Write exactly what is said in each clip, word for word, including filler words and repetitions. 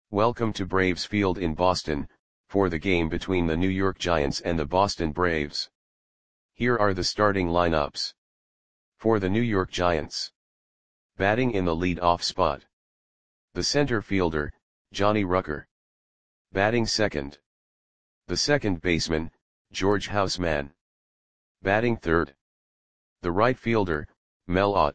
Welcome to Braves Field in Boston, for the game between the New York Giants and the Boston Braves. Here are the starting lineups. For the New York Giants. Batting in the lead-off spot. The center fielder, Johnny Rucker. Batting second. The second baseman, George Houseman. Batting third. The right fielder, Mel Ott.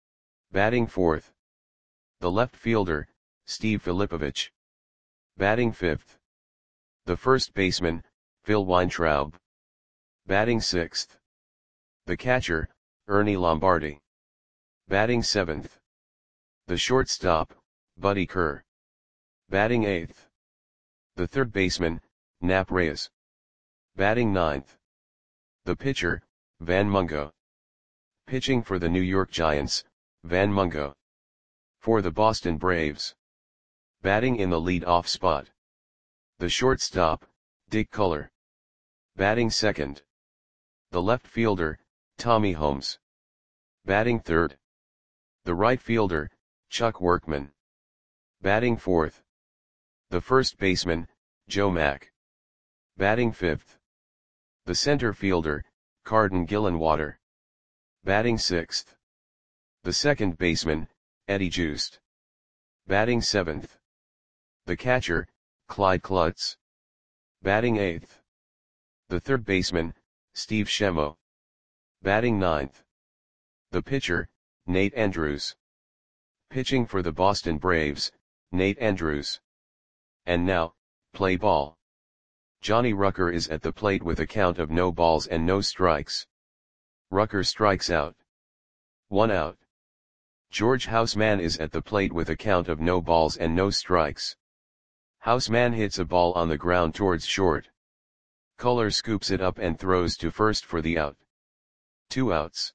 Batting fourth. The left fielder, Steve Filipovich. Batting fifth. The first baseman, Phil Weintraub. Batting sixth. The catcher, Ernie Lombardi. Batting seventh. The shortstop, Buddy Kerr. Batting eighth. The third baseman, Nap Reyes. Batting ninth. The pitcher, Van Mungo. Pitching for the New York Giants, Van Mungo. For the Boston Braves. Batting in the lead-off spot. The shortstop, Dick Culler. Batting second. The left fielder, Tommy Holmes. Batting third. The right fielder, Chuck Workman. Batting fourth. The first baseman, Joe Mack. Batting fifth. The center fielder, Carden Gillenwater. Batting sixth. The second baseman, Eddie Joost. Batting seventh. The catcher, Clyde Klutz. Batting eighth. The third baseman, Steve Shemo. Batting ninth. The pitcher, Nate Andrews. Pitching for the Boston Braves, Nate Andrews. And now, play ball. Johnny Rucker is at the plate with a count of no balls and no strikes. Rucker strikes out. One out. George Houseman is at the plate with a count of no balls and no strikes. Houseman hits a ball on the ground towards short. Culler scoops it up and throws to first for the out. Two outs.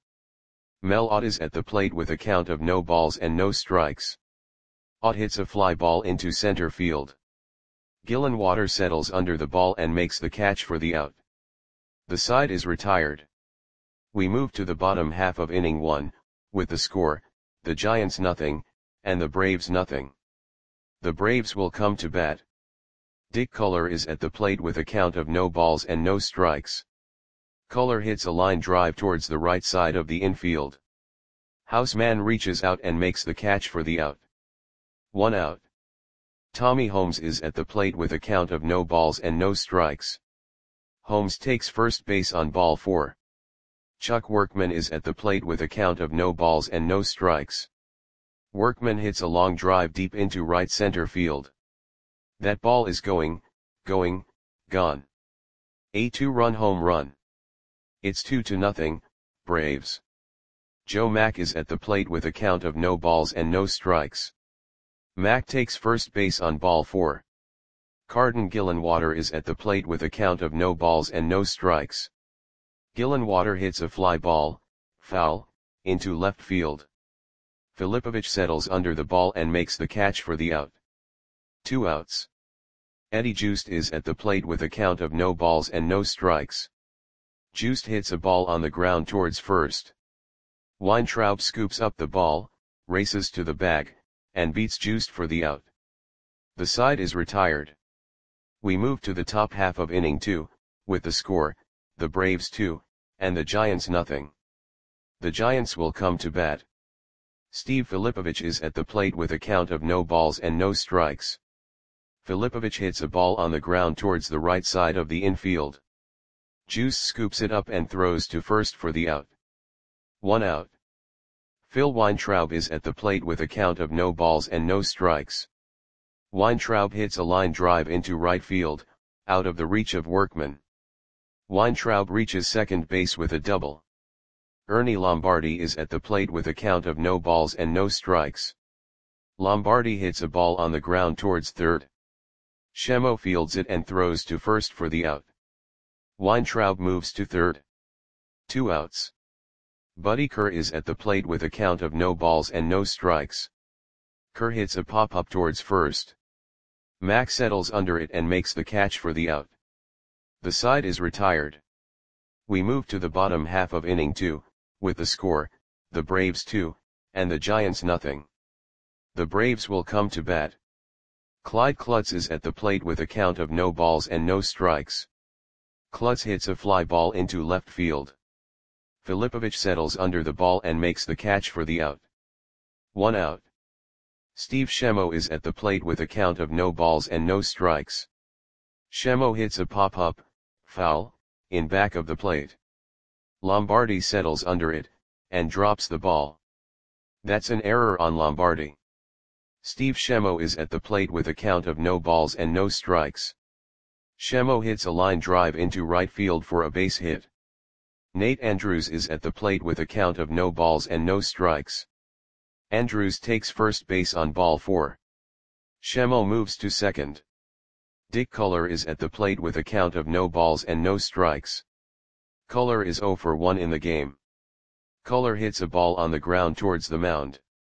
Mel Ott is at the plate with a count of no balls and no strikes. Ott hits a fly ball into center field. Gillenwater settles under the ball and makes the catch for the out. The side is retired. We move to the bottom half of inning one, with the score, the Giants nothing, and the Braves nothing. The Braves will come to bat. Dick Culler is at the plate with a count of no balls and no strikes. Culler hits a line drive towards the right side of the infield. Houseman reaches out and makes the catch for the out. One out. Tommy Holmes is at the plate with a count of no balls and no strikes. Holmes takes first base on ball four. Chuck Workman is at the plate with a count of no balls and no strikes. Workman hits a long drive deep into right center field. That ball is going, going, gone. A two-run home run. It's two to nothing, Braves. Joe Mack is at the plate with a count of no balls and no strikes. Mack takes first base on ball four. Carden Gillenwater is at the plate with a count of no balls and no strikes. Gillenwater hits a fly ball, foul, into left field. Filipovich settles under the ball and makes the catch for the out. Two outs. Eddie Joost is at the plate with a count of no balls and no strikes. Joost hits a ball on the ground towards first. Weintraub scoops up the ball, races to the bag, and beats Joost for the out. The side is retired. We move to the top half of inning two, with the score, the Braves two, and the Giants nothing. The Giants will come to bat. Steve Filipovich is at the plate with a count of no balls and no strikes. Filipovich hits a ball on the ground towards the right side of the infield. Joost scoops it up and throws to first for the out. One out. Phil Weintraub is at the plate with a count of no balls and no strikes. Weintraub hits a line drive into right field, out of the reach of Workman. Weintraub reaches second base with a double. Ernie Lombardi is at the plate with a count of no balls and no strikes. Lombardi hits a ball on the ground towards third. Shemo fields it and throws to first for the out. Weintraub moves to third. Two outs. Buddy Kerr is at the plate with a count of no balls and no strikes. Kerr hits a pop-up towards first. Mack settles under it and makes the catch for the out. The side is retired. We move to the bottom half of inning two, with the score, the Braves two, and the Giants nothing. The Braves will come to bat. Clyde Klutz is at the plate with a count of no balls and no strikes. Klutz hits a fly ball into left field. Filipovich settles under the ball and makes the catch for the out. One out. Steve Shemo is at the plate with a count of no balls and no strikes. Shemo hits a pop-up, foul, in back of the plate. Lombardi settles under it, and drops the ball. That's an error on Lombardi. Steve Shemo is at the plate with a count of no balls and no strikes. Shemo hits a line drive into right field for a base hit. Nate Andrews is at the plate with a count of no balls and no strikes. Andrews takes first base on ball four. Shemo moves to second. Dick Culler is at the plate with a count of no balls and no strikes. Culler is zero for one in the game. Culler hits a ball on the ground towards the mound.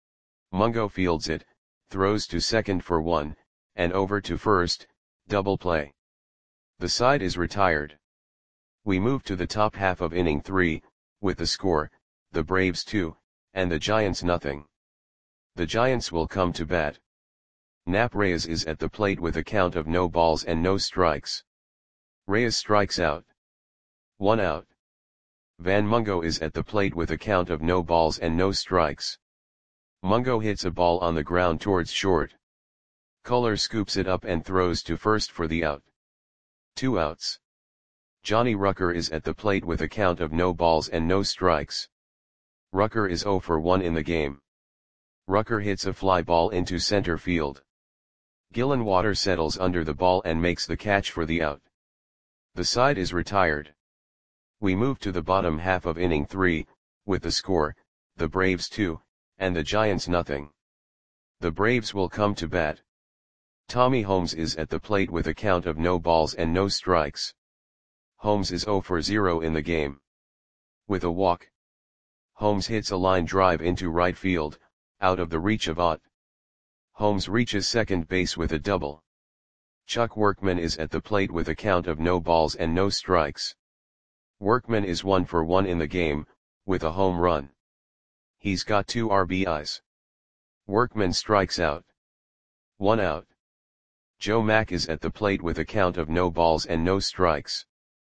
Mungo fields it, throws to second for one, and over to first, double play. The side is retired. We move to the top half of inning three, with the score, the Braves two, and the Giants nothing. The Giants will come to bat. Nap Reyes is at the plate with a count of no balls and no strikes. Reyes strikes out. One out. Van Mungo is at the plate with a count of no balls and no strikes. Mungo hits a ball on the ground towards short. Culler scoops it up and throws to first for the out. Two outs. Johnny Rucker is at the plate with a count of no balls and no strikes. Rucker is zero for one in the game. Rucker hits a fly ball into center field. Gillenwater settles under the ball and makes the catch for the out. The side is retired. We move to the bottom half of inning three, with the score, the Braves two, and the Giants nothing. The Braves will come to bat. Tommy Holmes is at the plate with a count of no balls and no strikes. Holmes is zero for zero in the game. With a walk, Holmes hits a line drive into right field, out of the reach of Ott. Holmes reaches second base with a double. Chuck Workman is at the plate with a count of no balls and no strikes. Workman is one for one in the game, with a home run. He's got two R B Is. Workman strikes out. One out. Joe Mack is at the plate with a count of no balls and no strikes.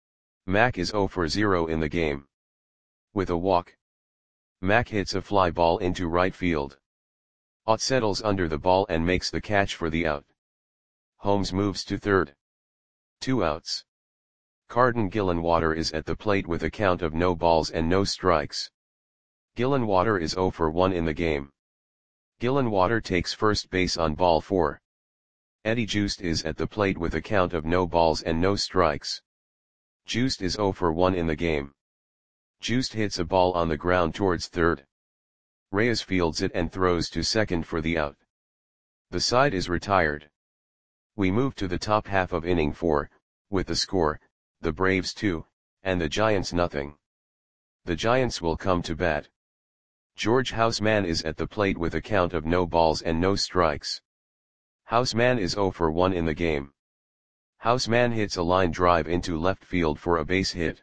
Mack is zero for zero in the game. With a walk, Mack hits a fly ball into right field. Ott settles under the ball and makes the catch for the out. Holmes moves to third. Two outs. Carden Gillenwater is at the plate with a count of no balls and no strikes. Gillenwater is zero for one in the game. Gillenwater takes first base on ball four. Eddie Joost is at the plate with a count of no balls and no strikes. Joost is zero for one in the game. Joost hits a ball on the ground towards third. Reyes fields it and throws to second for the out. The side is retired. We move to the top half of inning four, with the score, the Braves two, and the Giants nothing. The Giants will come to bat. George Houseman is at the plate with a count of no balls and no strikes. Houseman is zero for one in the game. Houseman hits a line drive into left field for a base hit.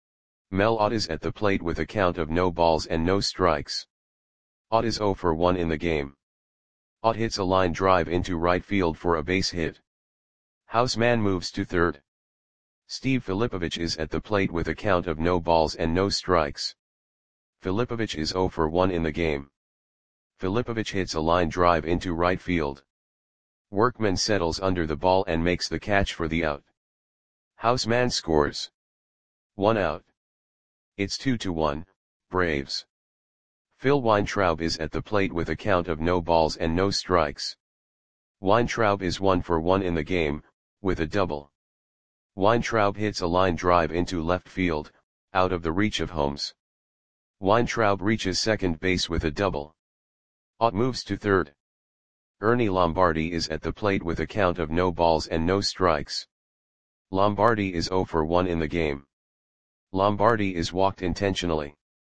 Mel Ott is at the plate with a count of no balls and no strikes. Ott is zero for one in the game. Ott hits a line drive into right field for a base hit. Houseman moves to third. Steve Filipovich is at the plate with a count of no balls and no strikes. Filipovich is zero for one in the game. Filipovich hits a line drive into right field. Workman settles under the ball and makes the catch for the out. Houseman scores. One out. It's two to one, Braves. Phil Weintraub is at the plate with a count of no balls and no strikes. Weintraub is one for one in the game, with a double. Weintraub hits a line drive into left field, out of the reach of Holmes. Weintraub reaches second base with a double. Ott moves to third. Ernie Lombardi is at the plate with a count of no balls and no strikes. Lombardi is zero for one in the game. Lombardi is walked intentionally.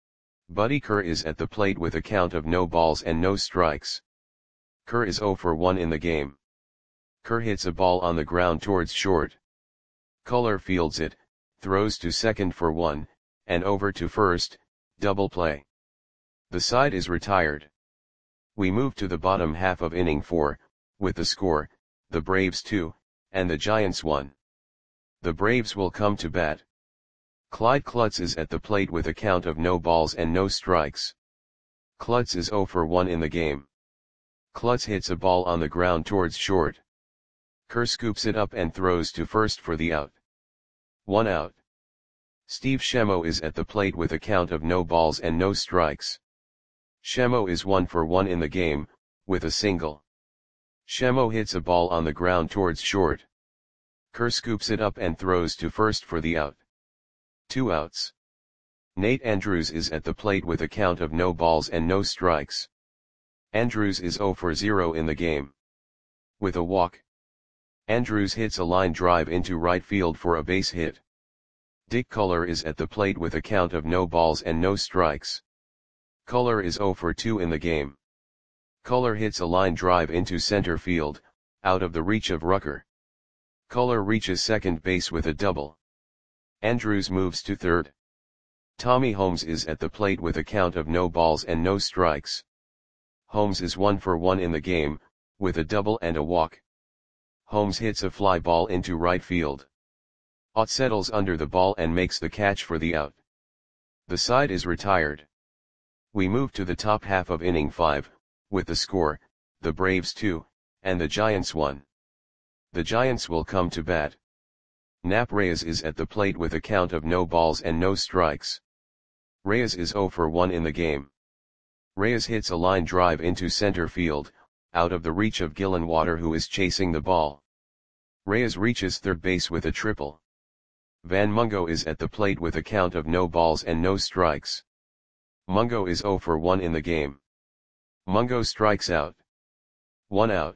Buddy Kerr is at the plate with a count of no balls and no strikes. Kerr is zero for one in the game. Kerr hits a ball on the ground towards short. Culler fields it, throws to second for one, and over to first, double play. The side is retired. We move to the bottom half of inning four, with the score, the Braves two, and the Giants one. The Braves will come to bat. Clyde Klutz is at the plate with a count of no balls and no strikes. Klutz is zero for one in the game. Klutz hits a ball on the ground towards short. Kerr scoops it up and throws to first for the out. One out. Steve Shemo is at the plate with a count of no balls and no strikes. Shemo is one for one in the game, with a single. Shemo hits a ball on the ground towards short. Kerr scoops it up and throws to first for the out. Two outs. Nate Andrews is at the plate with a count of no balls and no strikes. Andrews is zero for zero in the game. With a walk. Andrews hits a line drive into right field for a base hit. Dick Culler is at the plate with a count of no balls and no strikes. Culler is zero for two in the game. Culler hits a line drive into center field, out of the reach of Rucker. Culler reaches second base with a double. Andrews moves to third. Tommy Holmes is at the plate with a count of no balls and no strikes. Holmes is one for one in the game, with a double and a walk. Holmes hits a fly ball into right field. Ott settles under the ball and makes the catch for the out. The side is retired. We move to the top half of inning five, with the score, the Braves two, and the Giants one. The Giants will come to bat. Nap Reyes is at the plate with a count of no balls and no strikes. Reyes is zero for one in the game. Reyes hits a line drive into center field, out of the reach of Gillenwater, who is chasing the ball. Reyes reaches third base with a triple. Van Mungo is at the plate with a count of no balls and no strikes. Mungo is zero for one in the game. Mungo strikes out. One out.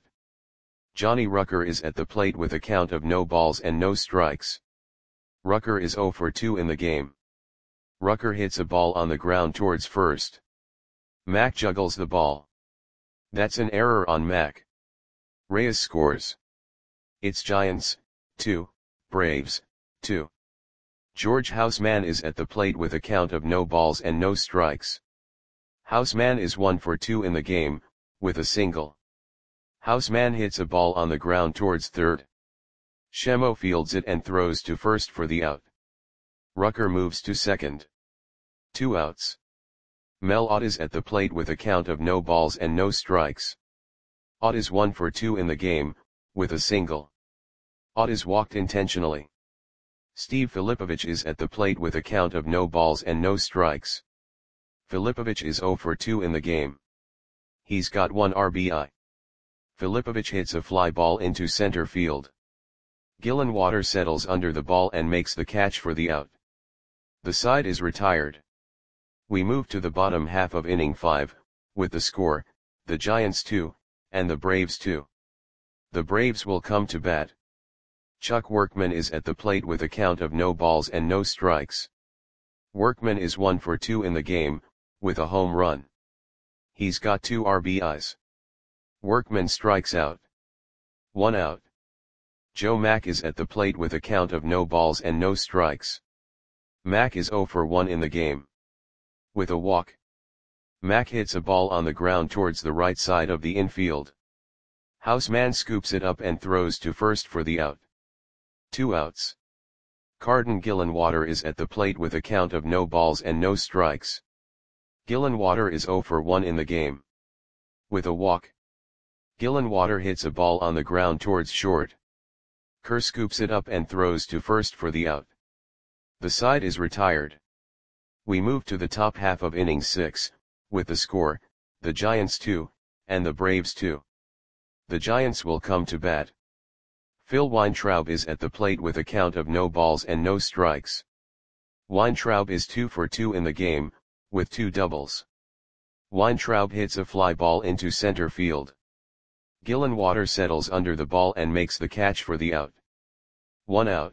Johnny Rucker is at the plate with a count of no balls and no strikes. Rucker is zero for two in the game. Rucker hits a ball on the ground towards first. Mack juggles the ball. That's an error on Mack. Reyes scores. It's Giants, two, Braves, two. George Houseman is at the plate with a count of no balls and no strikes. Houseman is one for two in the game, with a single. Houseman hits a ball on the ground towards third. Shemo fields it and throws to first for the out. Rucker moves to second. Two outs. Mel Ott is at the plate with a count of no balls and no strikes. Ott is one for two in the game, with a single. Ott is walked intentionally. Steve Filipovich is at the plate with a count of no balls and no strikes. Filipovich is zero for two in the game. He's got one R B I. Filipovich hits a fly ball into center field. Gillenwater settles under the ball and makes the catch for the out. The side is retired. We move to the bottom half of inning five, with the score, the Giants two, and the Braves two. The Braves will come to bat. Chuck Workman is at the plate with a count of no balls and no strikes. Workman is one for two in the game, with a home run. He's got two R B Is. Workman strikes out. One out. Joe Mack is at the plate with a count of no balls and no strikes. Mack is zero for one in the game. With a walk. Mack hits a ball on the ground towards the right side of the infield. Houseman scoops it up and throws to first for the out. Two outs. Carden Gillenwater is at the plate with a count of no balls and no strikes. Gillenwater is zero for one in the game. With a walk. Gillenwater hits a ball on the ground towards short. Kerr scoops it up and throws to first for the out. The side is retired. We move to the top half of inning six, with the score, the Giants two, and the Braves two. The Giants will come to bat. Phil Weintraub is at the plate with a count of no balls and no strikes. Weintraub is two for two in the game, with two doubles. Weintraub hits a fly ball into center field. Gillenwater settles under the ball and makes the catch for the out. One out.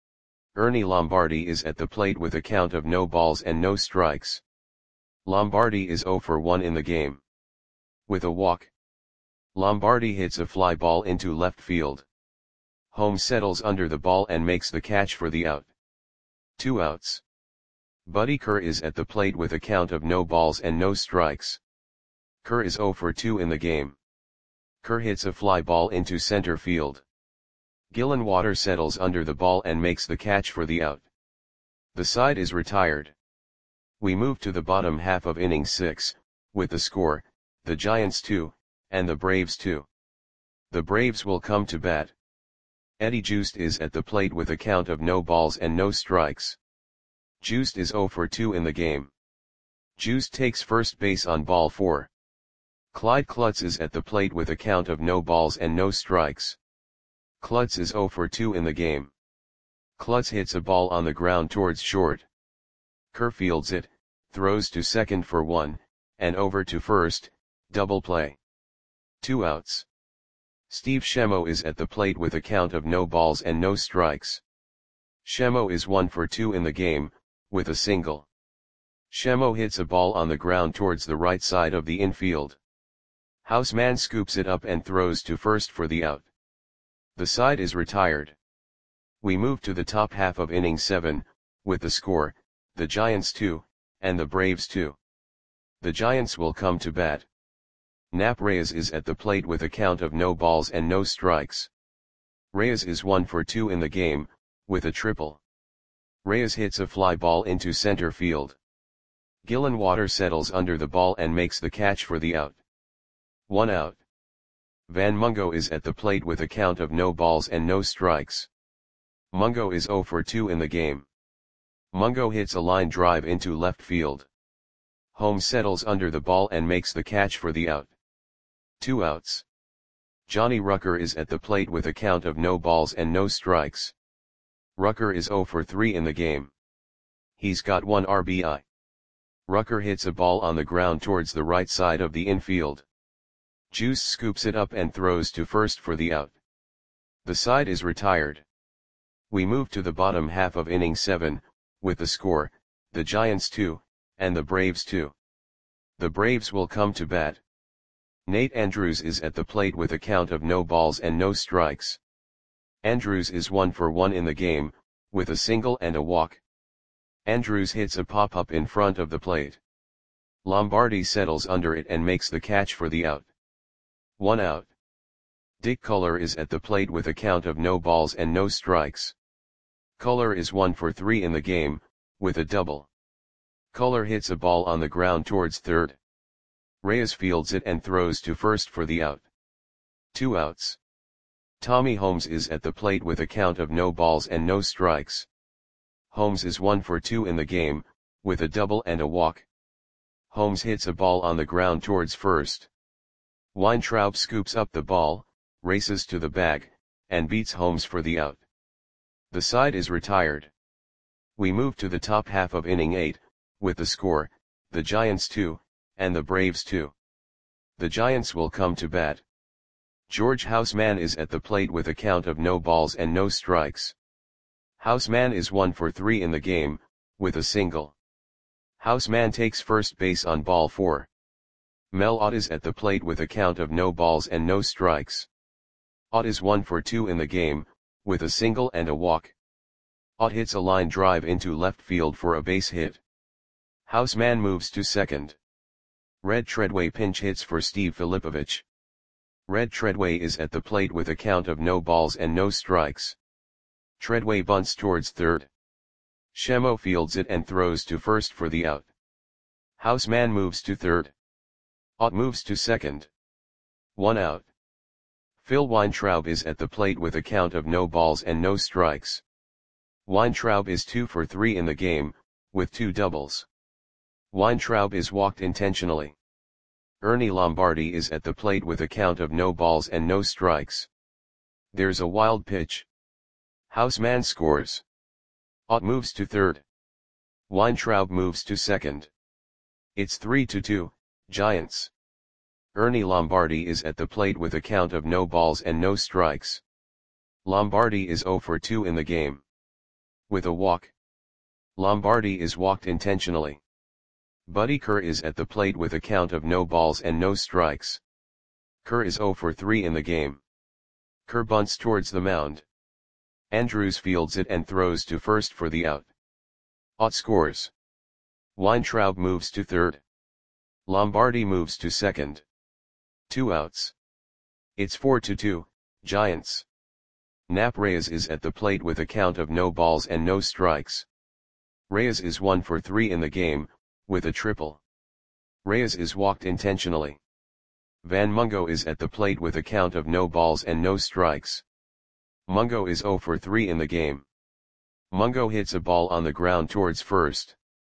Ernie Lombardi is at the plate with a count of no balls and no strikes. Lombardi is zero for one in the game. With a walk. Lombardi hits a fly ball into left field. Holmes settles under the ball and makes the catch for the out. Two outs. Buddy Kerr is at the plate with a count of no balls and no strikes. Kerr is zero for two in the game. Kerr hits a fly ball into center field. Gillenwater settles under the ball and makes the catch for the out. The side is retired. We move to the bottom half of inning six, with the score, the Giants two, and the Braves two. The Braves will come to bat. Eddie Joost is at the plate with a count of no balls and no strikes. Joost is oh for two in the game. Joost takes first base on ball four. Clyde Klutz is at the plate with a count of no balls and no strikes. Klutz is oh for two in the game. Klutz hits a ball on the ground towards short. Kerr fields it, throws to second for one, and over to first, double play. Two outs. Steve Shemo is at the plate with a count of no balls and no strikes. Shemo is one for two in the game, with a single. Shemo hits a ball on the ground towards the right side of the infield. Houseman scoops it up and throws to first for the out. The side is retired. We move to the top half of inning seven, with the score, the Giants two, and the Braves two. The Giants will come to bat. Nap Reyes is at the plate with a count of no balls and no strikes. Reyes is one for two in the game, with a triple. Reyes hits a fly ball into center field. Gillenwater settles under the ball and makes the catch for the out. One out. Van Mungo is at the plate with a count of no balls and no strikes. Mungo is oh for two in the game. Mungo hits a line drive into left field. Holmes settles under the ball and makes the catch for the out. Two outs. Johnny Rucker is at the plate with a count of no balls and no strikes. Rucker is oh for three in the game. He's got one R B I. Rucker hits a ball on the ground towards the right side of the infield. Juice scoops it up and throws to first for the out. The side is retired. We move to the bottom half of inning seven, with the score, the Giants two, and the Braves two. The Braves will come to bat. Nate Andrews is at the plate with a count of no balls and no strikes. Andrews is one for one in the game, with a single and a walk. Andrews hits a pop-up in front of the plate. Lombardi settles under it and makes the catch for the out. One out. Dick Culler is at the plate with a count of no balls and no strikes. Culler is one for three in the game, with a double. Culler hits a ball on the ground towards third. Reyes fields it and throws to first for the out. Two outs. Tommy Holmes is at the plate with a count of no balls and no strikes. Holmes is one for two in the game, with a double and a walk. Holmes hits a ball on the ground towards first. Weintraub scoops up the ball, races to the bag, and beats Holmes for the out. The side is retired. We move to the top half of inning eight, with the score, the Giants two, and the Braves two. The Giants will come to bat. George Houseman is at the plate with a count of no balls and no strikes. Houseman is one for three in the game, with a single. Houseman takes first base on ball four. Mel Ott is at the plate with a count of no balls and no strikes. Ott is one for two in the game, with a single and a walk. Ott hits a line drive into left field for a base hit. Houseman moves to second. Red Treadway pinch hits for Steve Filipovich. Red Treadway is at the plate with a count of no balls and no strikes. Treadway bunts towards third. Shemo fields it and throws to first for the out. Houseman moves to third. Ott moves to second. One out. Phil Weintraub is at the plate with a count of no balls and no strikes. Weintraub is two for three in the game, with two doubles. Weintraub is walked intentionally. Ernie Lombardi is at the plate with a count of no balls and no strikes. There's a wild pitch. Houseman scores. Ott moves to third. Weintraub moves to second. It's three to two, Giants. Ernie Lombardi is at the plate with a count of no balls and no strikes. Lombardi is oh for two in the game. With a walk. Lombardi is walked intentionally. Buddy Kerr is at the plate with a count of no balls and no strikes. Kerr is oh for three in the game. Kerr bunts towards the mound. Andrews fields it and throws to first for the out. Ott scores. Weintraub moves to third. Lombardi moves to second. Two outs. It's four to two, Giants. Nap Reyes is at the plate with a count of no balls and no strikes. Reyes is one for three in the game, with a triple. Reyes is walked intentionally. Van Mungo is at the plate with a count of no balls and no strikes. Mungo is zero for three in the game. Mungo hits a ball on the ground towards first.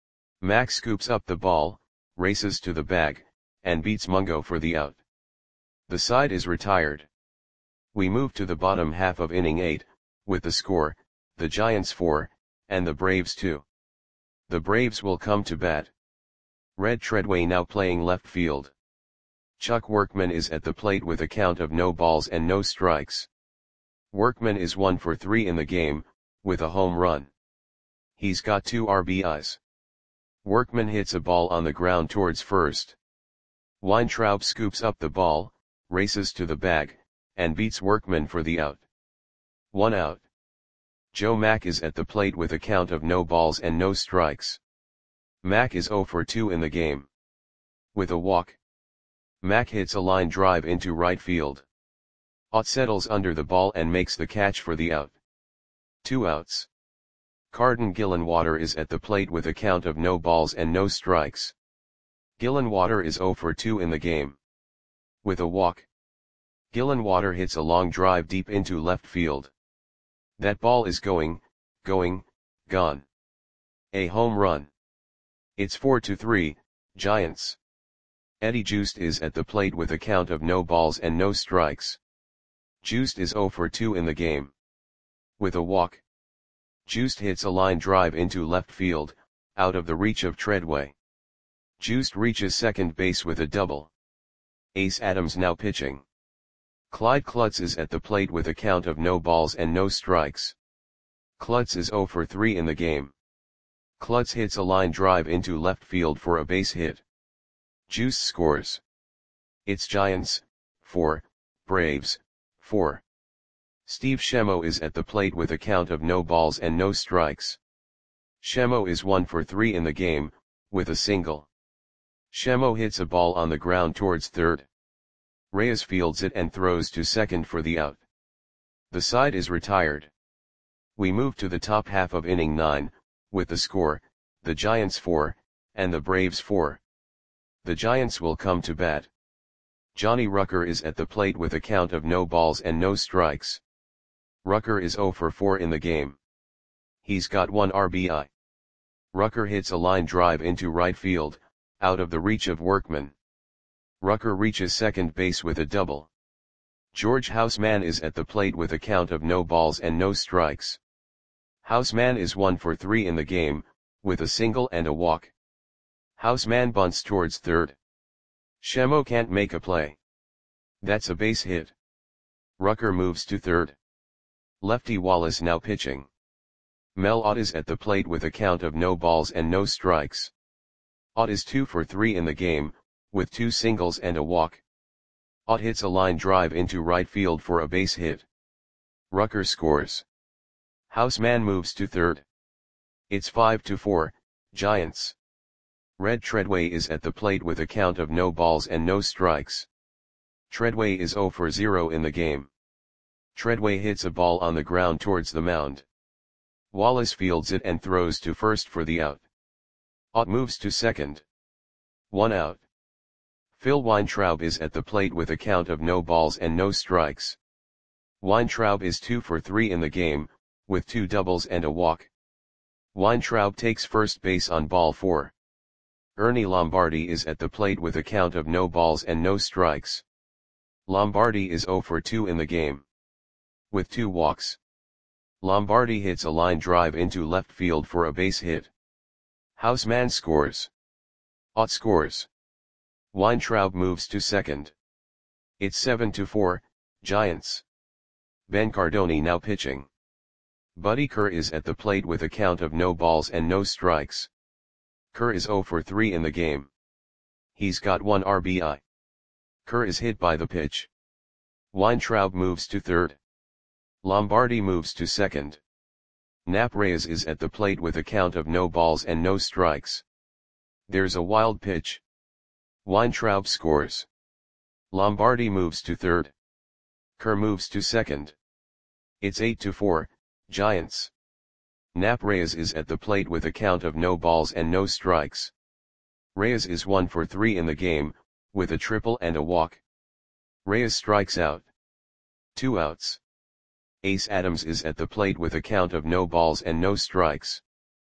Mac scoops up the ball, races to the bag, and beats Mungo for the out. The side is retired. We move to the bottom half of inning eight, with the score, the Giants four, and the Braves two. The Braves will come to bat. Red Treadway now playing left field. Chuck Workman is at the plate with a count of no balls and no strikes. Workman is one for three in the game, with a home run. He's got two R B Is. Workman hits a ball on the ground towards first. Weintraub scoops up the ball, races to the bag, and beats Workman for the out. One out. Joe Mack is at the plate with a count of no balls and no strikes. Mack is zero for two in the game. With a walk. Mack hits a line drive into right field. Ott settles under the ball and makes the catch for the out. Two outs. Carden Gillenwater is at the plate with a count of no balls and no strikes. Gillenwater is zero for two in the game. With a walk. Gillenwater hits a long drive deep into left field. That ball is going, going, gone. A home run. It's four to three, Giants. Eddie Joost is at the plate with a count of no balls and no strikes. Joost is zero for two in the game. With a walk. Joost hits a line drive into left field, out of the reach of Treadway. Joost reaches second base with a double. Ace Adams now pitching. Clyde Klutz is at the plate with a count of no balls and no strikes. Klutz is zero for three in the game. Klutz hits a line drive into left field for a base hit. Juice scores. It's Giants, four, Braves, four. Steve Shemo is at the plate with a count of no balls and no strikes. Shemo is one for three in the game, with a single. Shemo hits a ball on the ground towards third. Reyes fields it and throws to second for the out. The side is retired. We move to the top half of inning nine, with the score, the Giants four, and the Braves four. The Giants will come to bat. Johnny Rucker is at the plate with a count of no balls and no strikes. Rucker is zero for four in the game. He's got one R B I. Rucker hits a line drive into right field, out of the reach of Workman. Rucker reaches second base with a double. George Houseman is at the plate with a count of no balls and no strikes. Houseman is one for three in the game, with a single and a walk. Houseman bunts towards third. Shemo can't make a play. That's a base hit. Rucker moves to third. Lefty Wallace now pitching. Mel Ott is at the plate with a count of no balls and no strikes. Ott is two for three in the game, with two singles and a walk. Ott hits a line drive into right field for a base hit. Rucker scores. Houseman moves to third. It's five to four, Giants. Red Treadway is at the plate with a count of no balls and no strikes. Treadway is zero for zero in the game. Treadway hits a ball on the ground towards the mound. Wallace fields it and throws to first for the out. Ott moves to second. One out. Phil Weintraub is at the plate with a count of no balls and no strikes. Weintraub is two for three in the game, with two doubles and a walk. Weintraub takes first base on ball four. Ernie Lombardi is at the plate with a count of no balls and no strikes. Lombardi is zero for two in the game. With two walks. Lombardi hits a line drive into left field for a base hit. Houseman scores. Ott scores. Weintraub moves to second. It's seven to four, Giants. Ben Cardoni now pitching. Buddy Kerr is at the plate with a count of no balls and no strikes. Kerr is zero for three in the game. He's got one R B I. Kerr is hit by the pitch. Weintraub moves to third. Lombardi moves to second. Nap Reyes is at the plate with a count of no balls and no strikes. There's a wild pitch. Weintraub scores. Lombardi moves to third. Kerr moves to second. It's eight to four, Giants. Nap Reyes is at the plate with a count of no balls and no strikes. Reyes is one for three in the game, with a triple and a walk. Reyes strikes out. Two outs. Ace Adams is at the plate with a count of no balls and no strikes.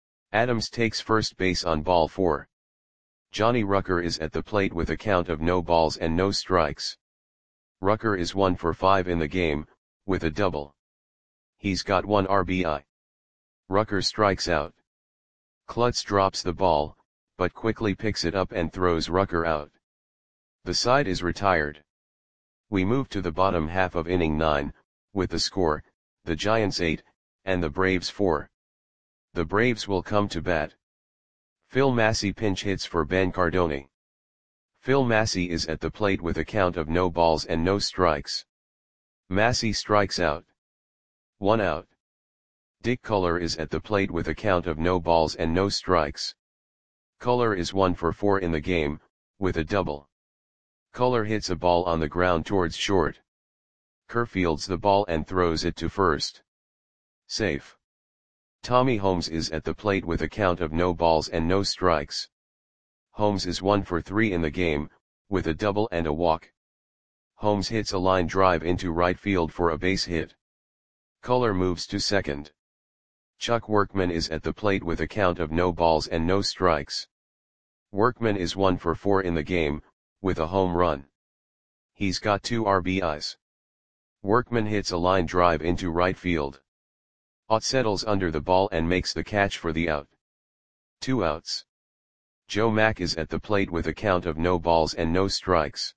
Adams takes first base on ball four. Johnny Rucker is at the plate with a count of no balls and no strikes. Rucker is one for five in the game, with a double. He's got one R B I. Rucker strikes out. Klutz drops the ball, but quickly picks it up and throws Rucker out. The side is retired. We move to the bottom half of inning nine, with the score, the Giants eight, and the Braves four. The Braves will come to bat. Phil Massey pinch hits for Ben Cardone. Phil Massey is at the plate with a count of no balls and no strikes. Massey strikes out. One out. Dick Culler is at the plate with a count of no balls and no strikes. Culler is one for four in the game, with a double. Culler hits a ball on the ground towards short. Kerr fields the ball and throws it to first. Safe. Tommy Holmes is at the plate with a count of no balls and no strikes. Holmes is one for three in the game, with a double and a walk. Holmes hits a line drive into right field for a base hit. Culler moves to second. Chuck Workman is at the plate with a count of no balls and no strikes. Workman is one for four in the game, with a home run. He's got two R B Is. Workman hits a line drive into right field. Ott settles under the ball and makes the catch for the out. Two outs. Joe Mack is at the plate with a count of no balls and no strikes.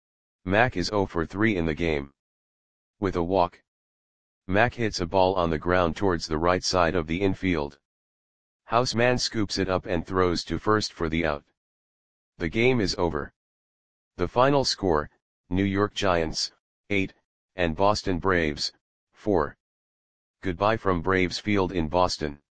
Mack is zero for three in the game. With a walk. Mack hits a ball on the ground towards the right side of the infield. Houseman scoops it up and throws to first for the out. The game is over. The final score, New York Giants, eight, and Boston Braves, four. Goodbye from Braves Field in Boston.